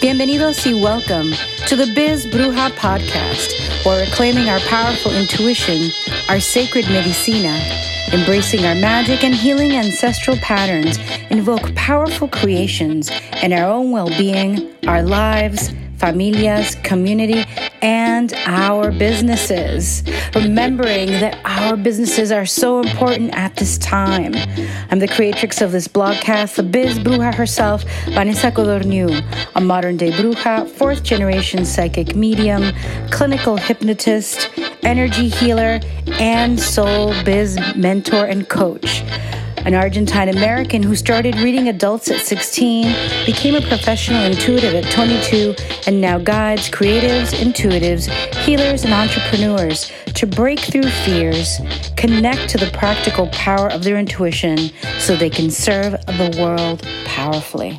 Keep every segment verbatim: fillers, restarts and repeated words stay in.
Bienvenidos y welcome to the Biz Bruja podcast, where we're claiming our powerful intuition, our sacred medicina, embracing our magic and healing ancestral patterns, invoke powerful creations in our own well-being, our lives, familias, community, and our businesses. Remembering that our businesses are so important at this time. I'm the creatrix of this blogcast, the Biz Bruja herself, Vanessa Codorniu, a modern-day bruja, fourth-generation psychic medium, clinical hypnotist, energy healer, and soul biz mentor and coach. An Argentine-American who started reading adults at sixteen, became a professional intuitive at twenty-two, and now guides creatives, intuitives, healers, and entrepreneurs to break through fears, connect to the practical power of their intuition so they can serve the world powerfully.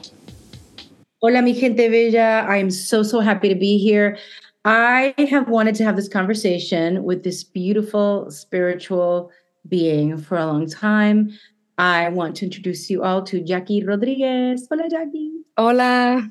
Hola, mi gente bella. I am so, so happy to be here. I have wanted to have this conversation with this beautiful spiritual being for a long time. I want to introduce you all to Jackie Rodriguez. Hola, Jackie. Hola.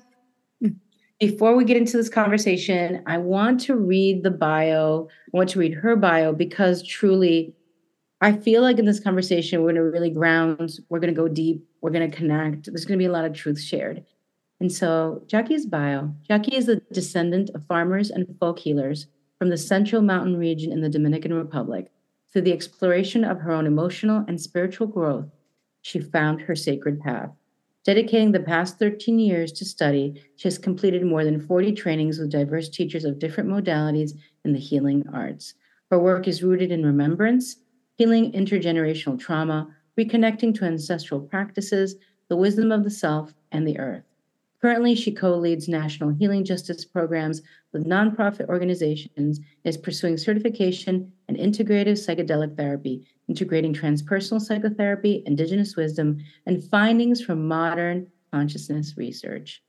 Before we get into this conversation, I want to read the bio. I want to read her bio because truly, I feel like in this conversation, we're going to really ground. We're going to go deep. We're going to connect. There's going to be a lot of truth shared. And so Jackie's bio. Jackie is a descendant of farmers and folk healers from the Central Mountain region in the Dominican Republic. Through the exploration of her own emotional and spiritual growth, she found her sacred path. Dedicating the past thirteen years to study, she has completed more than forty trainings with diverse teachers of different modalities in the healing arts. Her work is rooted in remembrance, healing intergenerational trauma, reconnecting to ancestral practices, the wisdom of the self, and the earth. Currently, she co-leads national healing justice programs with nonprofit organizations, is pursuing certification in integrative psychedelic therapy, integrating transpersonal psychotherapy, indigenous wisdom, and findings from modern consciousness research.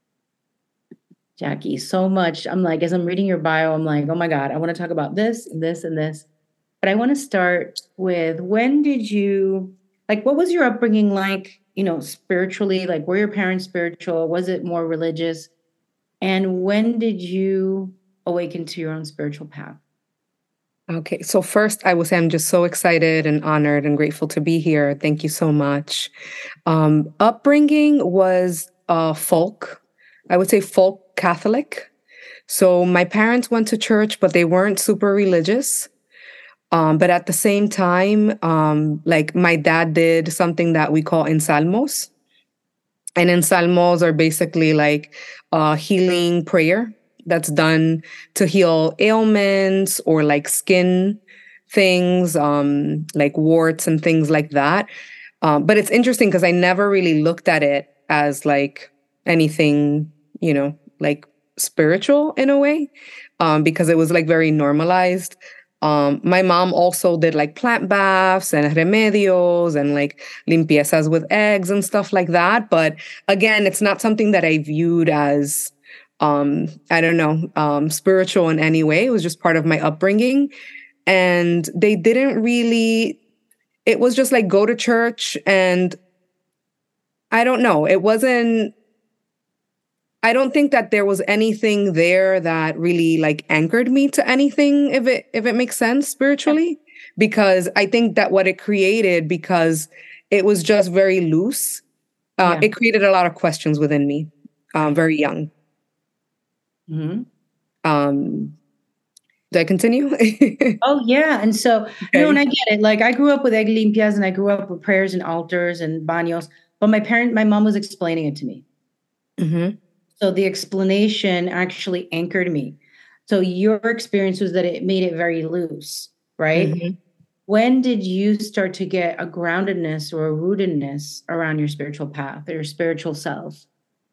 Jackie, so much. I'm like, as I'm reading your bio, I'm like, oh my God, I want to talk about this, and this, and this. But I want to start with, when did you, like, what was your upbringing like? You know, spiritually, like, were your parents spiritual? Was it more religious? And when did you awaken to your own spiritual path? Okay, so first I would say I'm just so excited and honored and grateful to be here. Thank you so much. Um, upbringing was uh, folk. I would say folk Catholic. So my parents went to church, but they weren't super religious. Um, but at the same time, um, like my dad did something that we call ensalmos. And ensalmos are basically like a healing prayer that's done to heal ailments or like skin things, um, like warts and things like that. Um, but it's interesting because I never really looked at it as like anything, you know, like spiritual in a way, um, because it was like very normalized. Um, my mom also did like plant baths and remedios and like limpiezas with eggs and stuff like that. But again, it's not something that I viewed as, um, I don't know, um, spiritual in any way. It was just part of my upbringing. And they didn't really, it was just like go to church and I don't know, it wasn't, I don't think that there was anything there that really like anchored me to anything, if it if it makes sense spiritually, because I think that what it created, because it was just very loose, uh, yeah. It created a lot of questions within me, um, very young. Mm-hmm. Um, do I continue? Oh yeah, and so okay. You know, and I get it. Like I grew up with egg limpias, and I grew up with prayers and altars and baños. But my parent, my mom was explaining it to me. Mm-hmm. So the explanation actually anchored me. So your experience was that it made it very loose, right? Mm-hmm. When did you start to get a groundedness or a rootedness around your spiritual path or your spiritual self?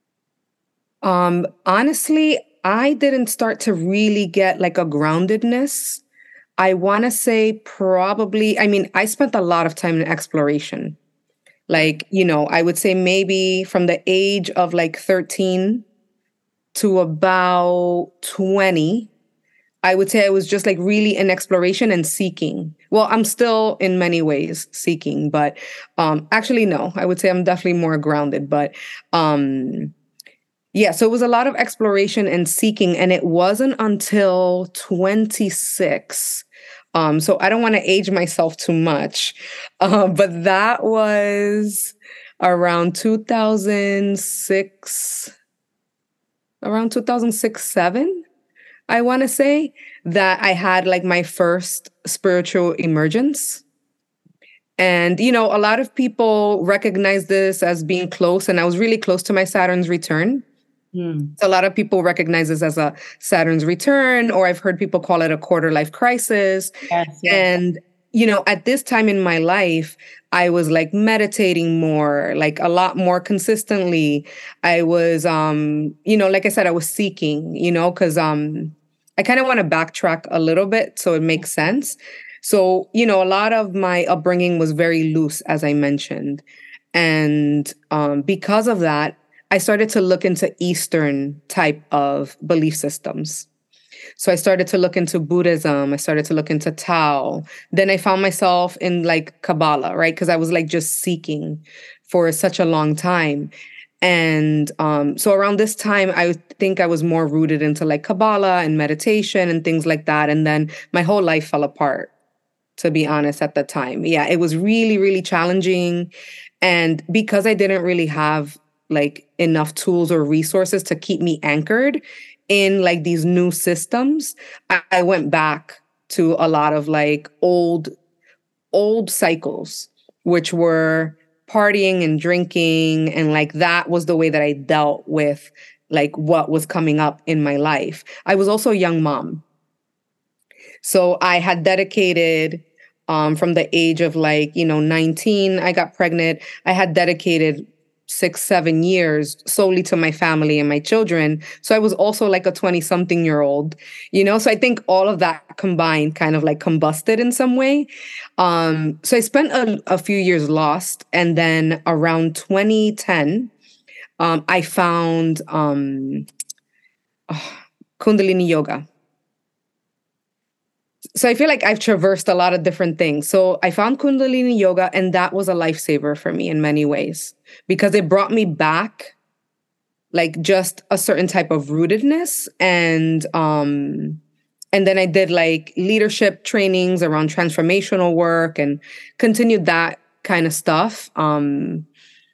Um, honestly, I didn't start to really get like a groundedness. I want to say probably, I mean, I spent a lot of time in exploration. Like, you know, I would say maybe from the age of like thirteen to about twenty, I would say I was just like really in exploration and seeking. Well, I'm still in many ways seeking, but um, actually, no, I would say I'm definitely more grounded. But um, Yeah, so it was a lot of exploration and seeking, and it wasn't until twenty-six. Um, so I don't want to age myself too much, uh, but that was around two thousand six, around two thousand six, seven, I want to say, that I had like my first spiritual emergence. And, you know, a lot of people recognize this as being close, and I was really close to my Saturn's return. Mm. So a lot of people recognize this as a Saturn's return, or I've heard people call it a quarter life crisis. Yes, yes. And, you know, at this time in my life, I was like meditating more, like a lot more consistently. I was, um, you know, like I said, I was seeking, you know, because um, I kind of want to backtrack a little bit so it makes sense. So, you know, a lot of my upbringing was very loose, as I mentioned. And um, because of that, I started to look into Eastern type of belief systems. So I started to look into Buddhism. I started to look into Tao. Then I found myself in like Kabbalah, right? Because I was like just seeking for such a long time. And um, so around this time, I think I was more rooted into like Kabbalah and meditation and things like that. And then my whole life fell apart, to be honest, at the time. Yeah, it was really, really challenging. And because I didn't really have like enough tools or resources to keep me anchored in like these new systems, I, I went back to a lot of like old, old cycles, which were partying and drinking. And like that was the way that I dealt with like what was coming up in my life. I was also a young mom. So I had dedicated um, from the age of like, you know, nineteen, I got pregnant. I had dedicated six, seven years solely to my family and my children. So I was also like a twenty something year old, you know, so I think all of that combined kind of like combusted in some way. Um, so I spent a, a few years lost. And then around twenty ten, um, I found um, oh, Kundalini yoga. So I feel like I've traversed a lot of different things. So I found Kundalini yoga, and that was a lifesaver for me in many ways because it brought me back like just a certain type of rootedness. And um and then I did like leadership trainings around transformational work and continued that kind of stuff. Um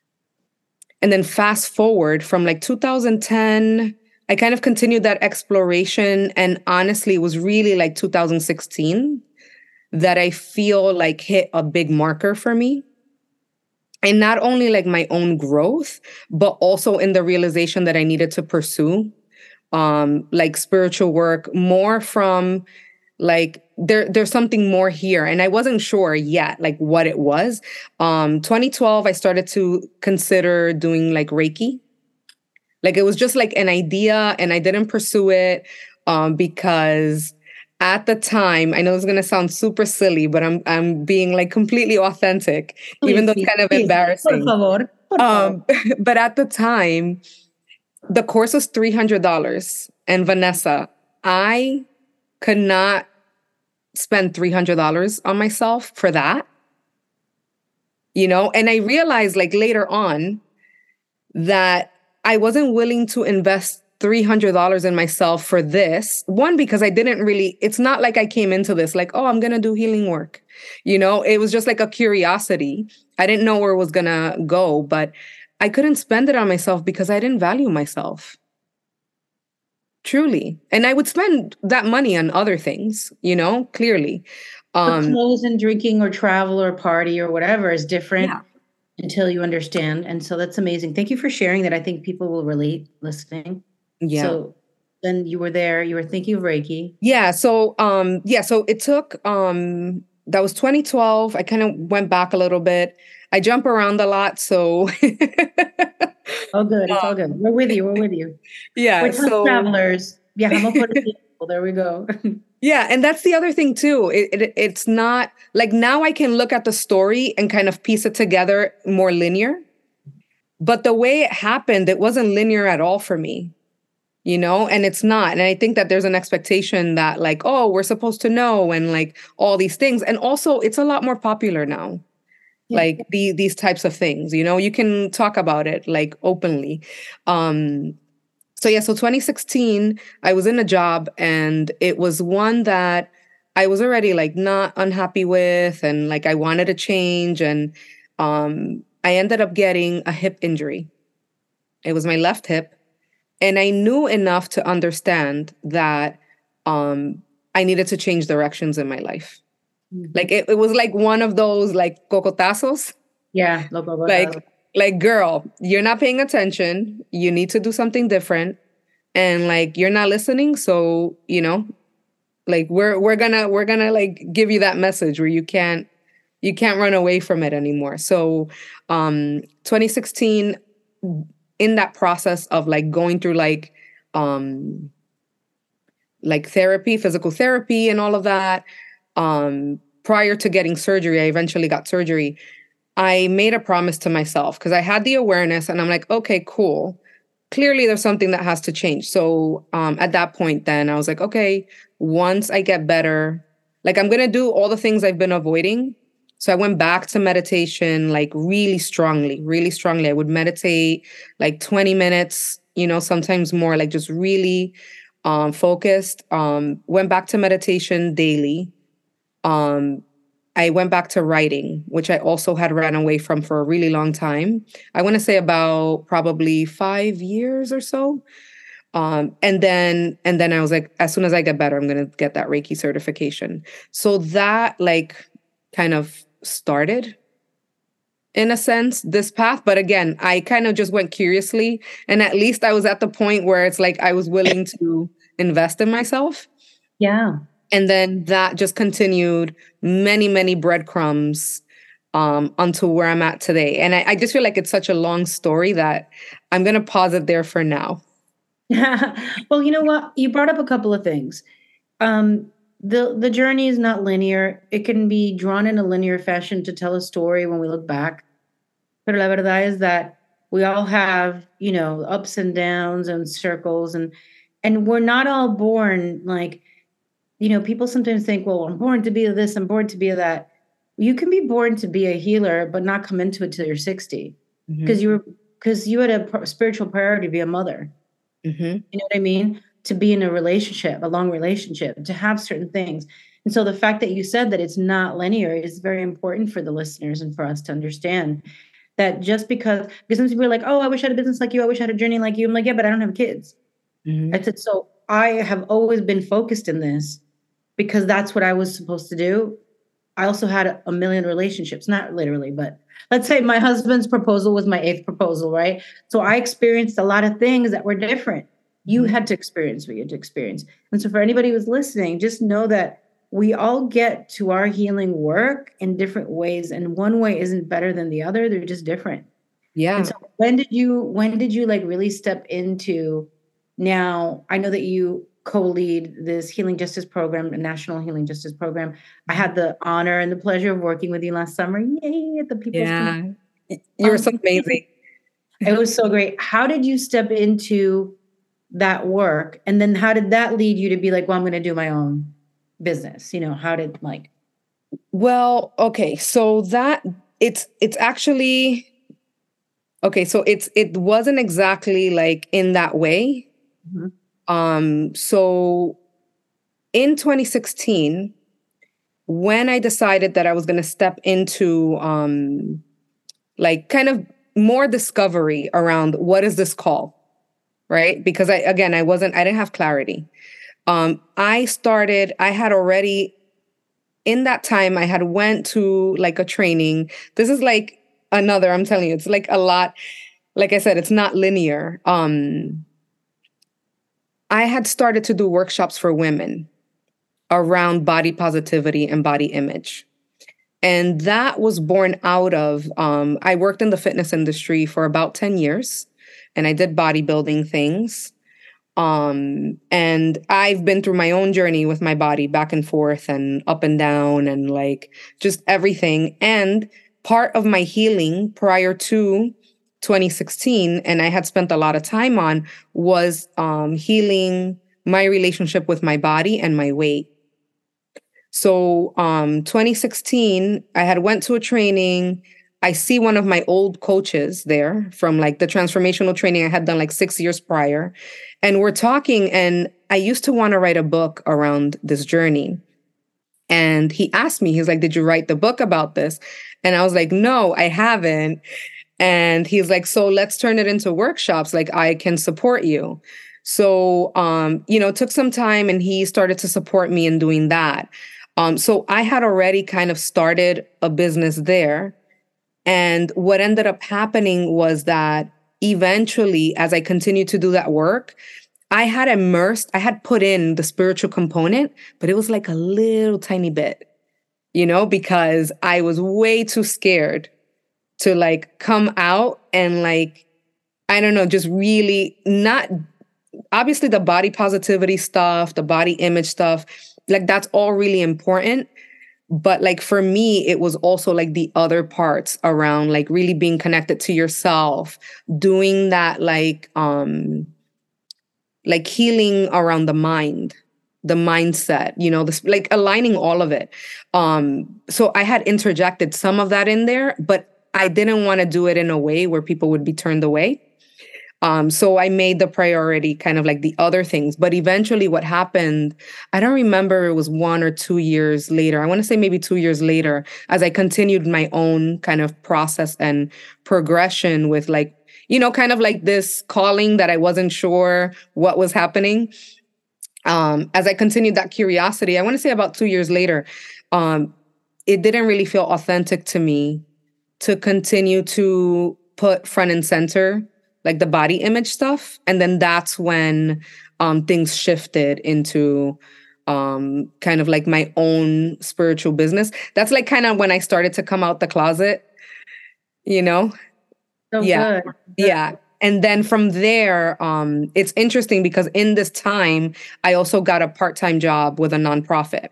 and then fast forward from like two thousand ten, I kind of continued that exploration. And honestly, it was really like two thousand sixteen that I feel like hit a big marker for me. And not only like my own growth, but also in the realization that I needed to pursue um, like spiritual work more from like there, there's something more here. And I wasn't sure yet like what it was. Um, twenty twelve, I started to consider doing like Reiki. Like it was just like an idea, and I didn't pursue it um, because at the time, I know it's gonna sound super silly, but I'm I'm being like completely authentic, Please, even though it's kind of please, embarrassing. Por favor, por Um, but at the time, the course was three hundred dollars, and Vanessa, I could not spend three hundred dollars on myself for that. You know, and I realized like later on that I wasn't willing to invest three hundred dollars in myself for this. One, because I didn't really, it's not like I came into this like, oh, I'm going to do healing work. You know, it was just like a curiosity. I didn't know where it was going to go, but I couldn't spend it on myself because I didn't value myself. Truly. And I would spend that money on other things, you know, clearly. Um, clothes and drinking or travel or party or whatever is different. Yeah. Until you understand. And so that's amazing. Thank you for sharing that. I think people will relate listening. Yeah. So then you were there, you were thinking of Reiki. Yeah. So, um, yeah, so it took, um, that was twenty twelve. I kind of went back a little bit. I jump around a lot. So. Oh, good. It's all good. We're with you. We're with you. Yeah. We're so travelers. Yeah. There we go. Yeah. And that's the other thing too. It, it, it's not like now I can look at the story and kind of piece it together more linear. But the way it happened, it wasn't linear at all for me, you know, and it's not. And I think that there's an expectation that like, oh, we're supposed to know and like all these things. And also it's a lot more popular now. Yeah. Like the, these types of things, you know, you can talk about it like openly. Um, so yeah, so twenty sixteen, I was in a job and it was one that I was already like not unhappy with and like I wanted to change. And um, I ended up getting a hip injury. It was my left hip. And I knew enough to understand that um, I needed to change directions in my life. Mm-hmm. Like it, it was like one of those like cocotazos. Yeah. Loco, like, like, girl, you're not paying attention. You need to do something different. And like, you're not listening. So, you know, like we're, we're gonna, we're gonna like give you that message where you can't, you can't run away from it anymore. So, um, twenty sixteen, in that process of like going through like, um, like therapy, physical therapy and all of that, um, prior to getting surgery, I eventually got surgery. I made a promise to myself because I had the awareness and I'm like, okay, cool. Clearly there's something that has to change. So um, at that point, then I was like, okay, once I get better, like I'm going to do all the things I've been avoiding. So I went back to meditation, like really strongly, really strongly. I would meditate like twenty minutes, you know, sometimes more, like just really um, focused. Um, went back to meditation daily. Um, I went back to writing, which I also had ran away from for a really long time. I want to say about probably five years or so. Um, and then, and then I was like, as soon as I get better, I'm going to get that Reiki certification. So that like kind of started in a sense this path. But again, I kind of just went curiously. And at least I was at the point where it's like, I was willing to invest in myself. Yeah. And then that just continued many, many breadcrumbs um, until where I'm at today. And I, I just feel like it's such a long story that I'm going to pause it there for now. Well, you know what? You brought up a couple of things. Um, the the journey is not linear. It can be drawn in a linear fashion to tell a story when we look back. Pero la verdad is that we all have, you know, ups and downs and circles, and and we're not all born like, you know, people sometimes think, well, I'm born to be this, I'm born to be that. You can be born to be a healer, but not come into it till you're sixty because mm-hmm. you were because you had a spiritual priority to be a mother. Mm-hmm. You know what I mean? To be in a relationship, a long relationship, to have certain things. And so the fact that you said that it's not linear is very important for the listeners and for us to understand that just because, because some people are like, oh, I wish I had a business like you. I wish I had a journey like you. I'm like, yeah, but I don't have kids. Mm-hmm. I said, so I have always been focused in this because that's what I was supposed to do. I also had a, a million relationships, not literally, but let's say my husband's proposal was my eighth proposal, right? So I experienced a lot of things that were different. You had to experience what you had to experience. And so for anybody who's listening, just know that we all get to our healing work in different ways. And one way isn't better than the other. They're just different. Yeah. And so when did you, when did you like really step into, now I know that you co-lead this healing justice program, a national healing justice program. I had the honor and the pleasure of working with you last summer. Yay, at the People's Yeah. Con- you were so amazing. It was so great. How did you step into that work? And then how did that lead you to be like, well, I'm going to do my own business? You know, how did like, well, okay. So that it's, it's actually, okay. So it's, it wasn't exactly like in that way. Mm-hmm. Um, so in twenty sixteen, when I decided that I was going to step into, um, like kind of more discovery around what is this call? Right? Because I, again, I wasn't, I didn't have clarity. Um, I started, I had already, in that time, I had went to like a training. This is like another, I'm telling you, it's like a lot. Like I said, it's not linear. Um, I had started to do workshops for women around body positivity and body image. And that was born out of, um, I worked in the fitness industry for about ten years. And I did bodybuilding things. Um, and I've been through my own journey with my body back and forth and up and down and like just everything. And part of my healing prior to twenty sixteen, and I had spent a lot of time on, was um, healing my relationship with my body and my weight. So um, twenty sixteen, I had went to a training. I see one of my old coaches there from like the transformational training I had done like six years prior. And we're talking, and I used to want to write a book around this journey. And he asked me, he's like, did you write the book about this? And I was like, no, I haven't. And he's like, so let's turn it into workshops. Like, I can support you. So, um, you know, it took some time, and he started to support me in doing that. Um, so I had already kind of started a business there. And what ended up happening was that eventually, as I continued to do that work, I had immersed, I had put in the spiritual component, but it was like a little tiny bit, you know, because I was way too scared to like come out and like, I don't know, just really not, obviously the body positivity stuff, the body image stuff, like that's all really important. But like for me, it was also like the other parts around like really being connected to yourself, doing that like um like healing around the mind, the mindset, you know, this like aligning all of it. Um, so I had interjected some of that in there, but I didn't want to do it in a way where people would be turned away. Um, so I made the priority kind of like the other things. But eventually what happened, I don't remember, it was one or two years later. I want to say maybe two years later, as I continued my own kind of process and progression with like, you know, kind of like this calling that I wasn't sure what was happening. Um, as I continued that curiosity, I want to say about two years later, um, it didn't really feel authentic to me to continue to put front and center like the body image stuff. And then that's when um, things shifted into um, kind of like my own spiritual business. That's like kind of when I started to come out the closet, you know? So yeah. good. Yeah. And then from there, um, it's interesting because in this time, I also got a part-time job with a nonprofit.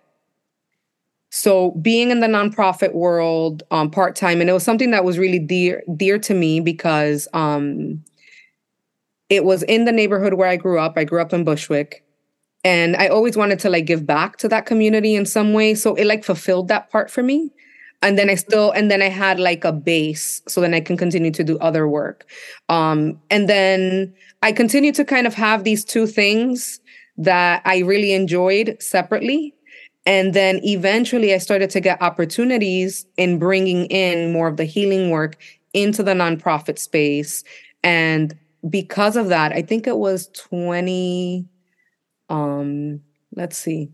So being in the nonprofit world um, part-time, and it was something that was really dear, dear to me because um, it was in the neighborhood where I grew up. I grew up in Bushwick, and I always wanted to like give back to that community in some way. So it like fulfilled that part for me. And then I still, and then I had like a base so then I can continue to do other work. Um, and then I continued to kind of have these two things that I really enjoyed separately. And then eventually I started to get opportunities in bringing in more of the healing work into the nonprofit space. And because of that, I think it was twenty, um, let's see.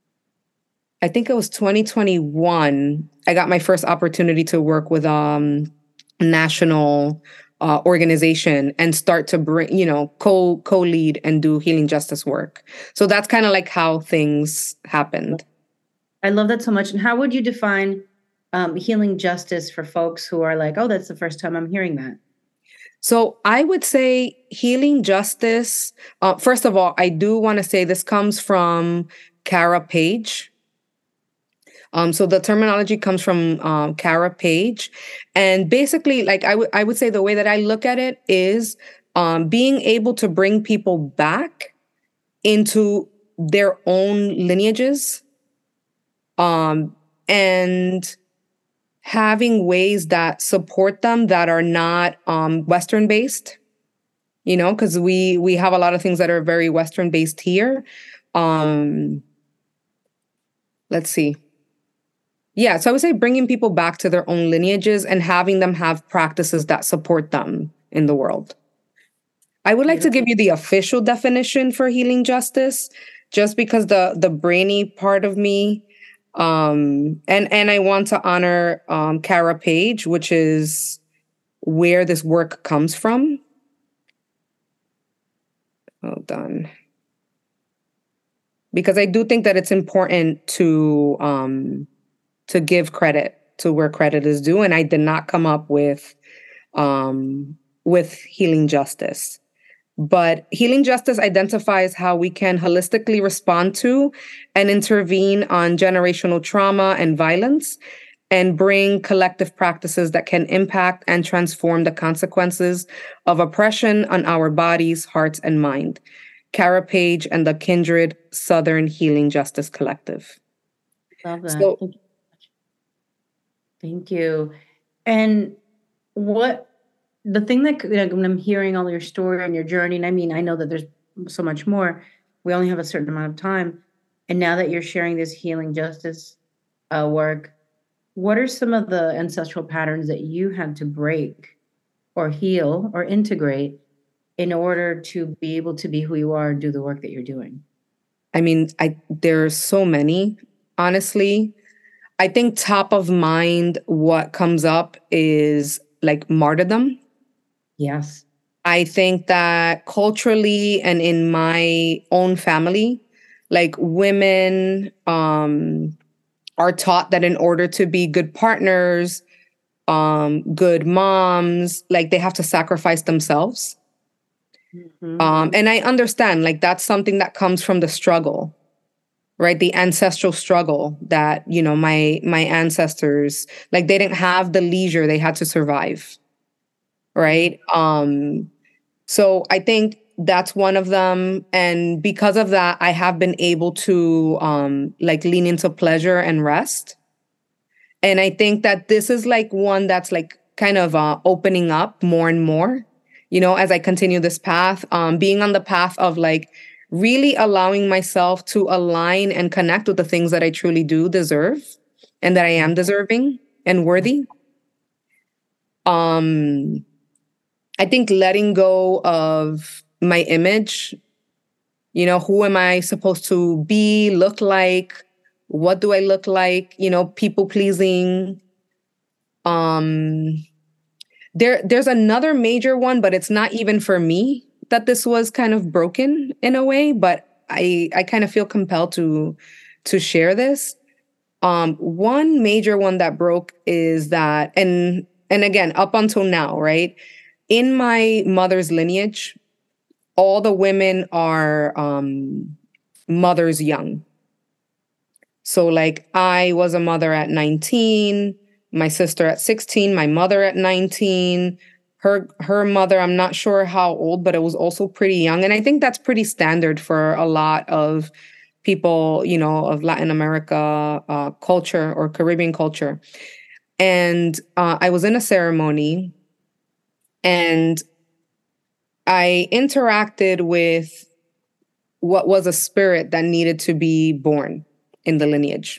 I think it was twenty twenty-one. I got my first opportunity to work with um, a national uh, organization and start to bring, you know, co co-lead and do healing justice work. So that's kind of like how things happened. I love that so much. And how would you define um, healing justice for folks who are like, oh, that's the first time I'm hearing that? So I would say healing justice. Uh, first of all, I do want to say this comes from Kara Page. Um, so the terminology comes from um, Kara Page. And basically, like I would I would say the way that I look at it is um, being able to bring people back into their own lineages um, and having ways that support them that are not um, Western based, you know, because we we have a lot of things that are very Western based here. Um, let's see. Yeah, so I would say bringing people back to their own lineages and having them have practices that support them in the world. I would like to give you the official definition for healing justice, just because the the brainy part of me, um, and and I want to honor um, Kara Page, which is where this work comes from. Hold on. Because I do think that it's important to um, to give credit to where credit is due. And I did not come up with um, with healing justice. But healing justice identifies how we can holistically respond to and intervene on generational trauma and violence and bring collective practices that can impact and transform the consequences of oppression on our bodies, hearts, and mind. Kara Page and the Kindred Southern Healing Justice Collective. Love that. So, Thank you. Thank you. And what the thing that like, when I'm hearing all your story and your journey, and I mean, I know that there's so much more. We only have a certain amount of time, and now that you're sharing this healing justice uh, work, what are some of the ancestral patterns that you had to break or heal or integrate in order to be able to be who you are and do the work that you're doing? I mean, I there's so many, honestly. I think top of mind, what comes up is like martyrdom. Yes. I think that culturally and in my own family, like women um, are taught that in order to be good partners, um, good moms, like they have to sacrifice themselves. Mm-hmm. Um, and I understand, like that's something that comes from the struggle, right? The ancestral struggle that, you know, my my ancestors, like they didn't have the leisure, they had to survive, right? Um, so I think that's one of them. And because of that, I have been able to um, like lean into pleasure and rest. And I think that this is like one that's like kind of uh, opening up more and more, you know, as I continue this path, um, being on the path of like really allowing myself to align and connect with the things that I truly do deserve and that I am deserving and worthy. Um, I think letting go of my image, you know, who am I supposed to be, look like? What do I look like? You know, people pleasing. Um, there, there's another major one, but it's not even for me that this was kind of broken in a way. But I, I kind of feel compelled to, to share this. Um, one major one that broke is that, and and again, up until now, right? In my mother's lineage, all the women are um, mothers young. So, like, I was a mother at nineteen, my sister at sixteen, my mother at nineteen. Her her mother, I'm not sure how old, but it was also pretty young. And I think that's pretty standard for a lot of people, you know, of Latin America uh, culture or Caribbean culture. And uh, I was in a ceremony and I interacted with what was a spirit that needed to be born in the lineage.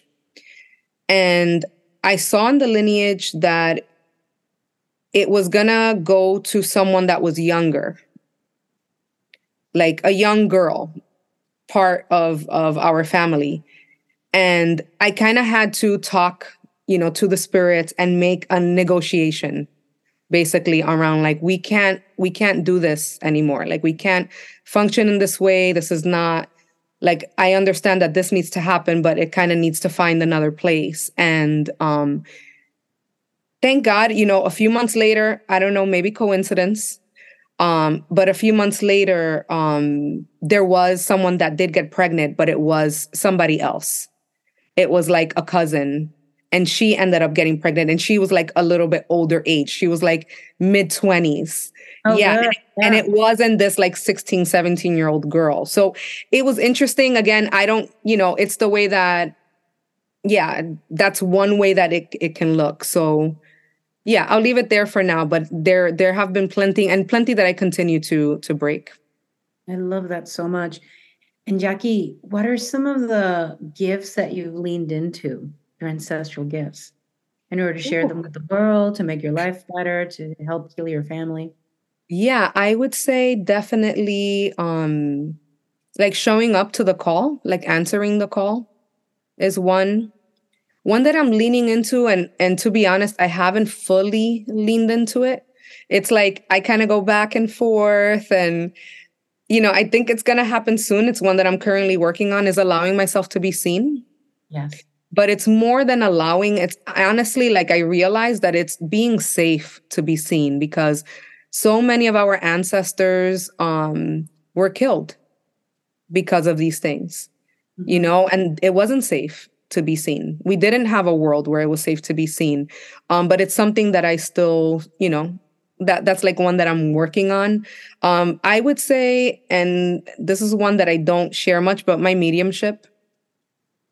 And I saw in the lineage that it was gonna go to someone that was younger, like a young girl, part of, of our family. And I kind of had to talk, you know, to the spirits and make a negotiation basically around like, we can't, we can't do this anymore. Like we can't function in this way. This is not like, I understand that this needs to happen, but it kind of needs to find another place. And um, thank God, you know, a few months later, I don't know, maybe coincidence, um, but a few months later, um, there was someone that did get pregnant, but it was somebody else. It was like a cousin, and she ended up getting pregnant, and she was like a little bit older age. She was like mid twenties. Oh, yeah. good. And, Yeah. and it wasn't this like sixteen, seventeen year old girl. So it was interesting. Again, I don't, you know, it's the way that, yeah, that's one way that it, it can look. So yeah, I'll leave it there for now, but there, there have been plenty and plenty that I continue to, to break. I love that so much. And Jackie, what are some of the gifts that you've leaned into, your ancestral gifts, in order to share them with the world, to make your life better, to help heal your family? Yeah, I would say definitely um like showing up to the call, like answering the call is one. One that I'm leaning into, and and to be honest, I haven't fully leaned into it. It's like I kind of go back and forth, and you know, I think it's going to happen soon. It's one that I'm currently working on, is allowing myself to be seen. Yes. But it's more than allowing. It's honestly like I realize that it's being safe to be seen, because so many of our ancestors um, were killed because of these things, mm-hmm. you know, and it wasn't safe to be seen. We didn't have a world where it was safe to be seen. Um, but it's something that I still, you know, that that's like one that I'm working on. Um, I would say, and this is one that I don't share much, but my mediumship.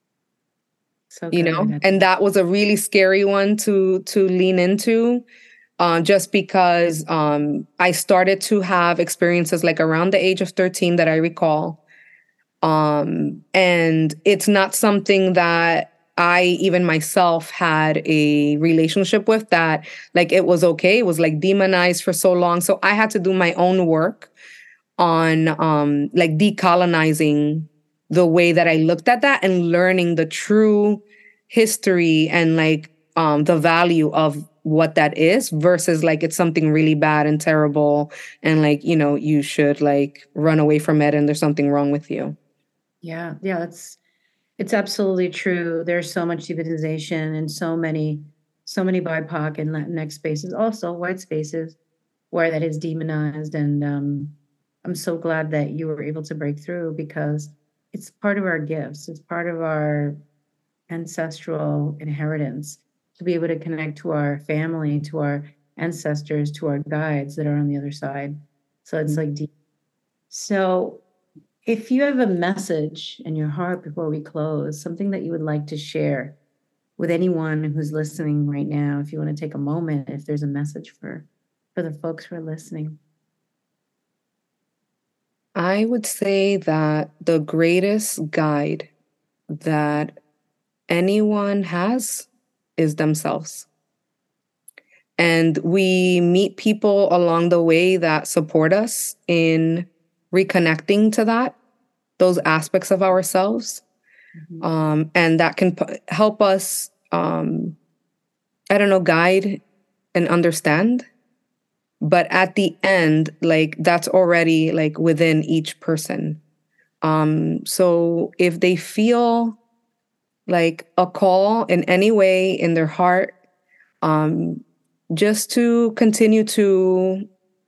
So you know, and that was a really scary one to to lean into. uh, just because um, I started to have experiences like around the age of thirteen that I recall. Um, and it's not something that I even myself had a relationship with, that like it was okay. It was like demonized for so long. So I had to do my own work on um, like decolonizing the way that I looked at that and learning the true history and like um, the value of what that is versus like it's something really bad and terrible and like, you know, you should like run away from it and there's something wrong with you. Yeah, yeah, that's it's absolutely true. There's so much demonization and so many, so many B I P O C and Latinx spaces, also white spaces, where that is demonized. And um, I'm so glad that you were able to break through, because it's part of our gifts. It's part of our ancestral inheritance to be able to connect to our family, to our ancestors, to our guides that are on the other side. So it's like deep. So if you have a message in your heart before we close, something that you would like to share with anyone who's listening right now, if you want to take a moment, if there's a message for for the folks who are listening. I would say that the greatest guide that anyone has is themselves. And we meet people along the way that support us in reconnecting to that, those aspects of ourselves. Mm-hmm. Um, and that can p- help us, um, I don't know, guide and understand. But at the end, like that's already like within each person. Um, so if they feel like a call in any way in their heart, um, just to continue to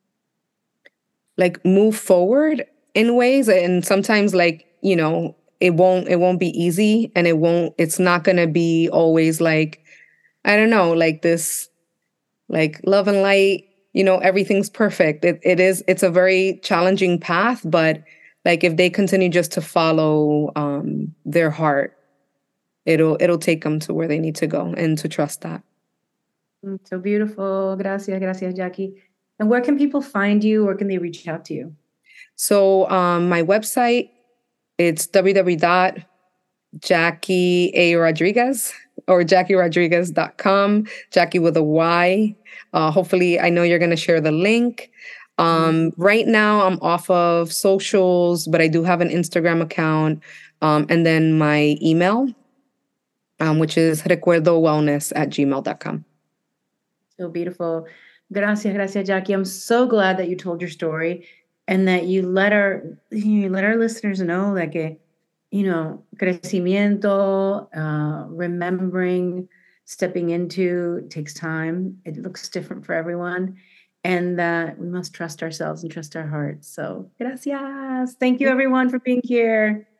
like move forward in ways, and sometimes like, you know, it won't it won't be easy, and it won't it's not gonna be always like, I don't know, like this like love and light, you know, everything's perfect. It it is it's a very challenging path, but like if they continue just to follow um their heart, it'll it'll take them to where they need to go, and to trust that. So beautiful. Gracias, gracias, Jackie. And where can people find you? Where can they reach out to you? So um, my website, it's w w w dot jackie a rodriguez or jackie rodriguez dot com, Jackie with a Y. Uh, hopefully, I know you're going to share the link. Um, mm-hmm. Right now, I'm off of socials, but I do have an Instagram account, um, and then my email, um, which is recuerdowellness at gmail dot com. So beautiful. Gracias, gracias, Jackie. I'm so glad that you told your story and that you let our you let our listeners know that, que, you know, crecimiento, uh, remembering, stepping into takes time. It looks different for everyone, and that we must trust ourselves and trust our hearts. So, gracias. Thank you, everyone, for being here.